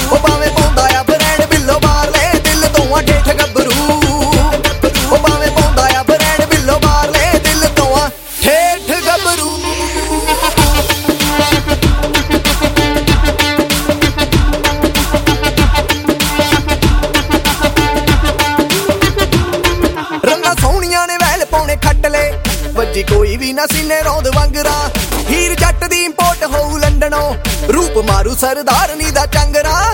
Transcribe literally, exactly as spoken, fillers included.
ਉਹ ਭਾਵੇਂ ਪਾਉਂਦਾ ਆ ਬਰੈਂਡ ਬਿੱਲੋ ਬਾਹਰਲੇ ਦਿਲ ਤੋਂ ਆ ਠੇਠ ਗੱਭਰੂ ਉਹ ਭਾਵੇਂ ਪਾਉਂਦਾ ਆ ਬਰੈਂਡ ਬਿੱਲੋ ਬਾਹਰਲੇ ਦਿਲ ਤੋਂ ਆ ਠੇਠ ਗੱਭਰੂ ਰੰਗਾਂ ਸੋਹਣੀਆਂ ਨੇ ਵੈਲ ਪਾਉਣੇ ਖੱਟ ਲੈ ਵੱਜੀ ਕੋਈ ਵੀ ਨਾ ਸੀਨੇ ਰੌਂਦ ਵਾਂਗਰਾ ਹੀਰ ਜੱਟ ਦੀ ਇੰਪੋਰਟ ਹੋਊ ਲੰਡਨੋਂ ਰੂਪ ਮਾਰੂ ਸਰਦਾਰਨੀ ਦਾ ਚੰਗਰਾ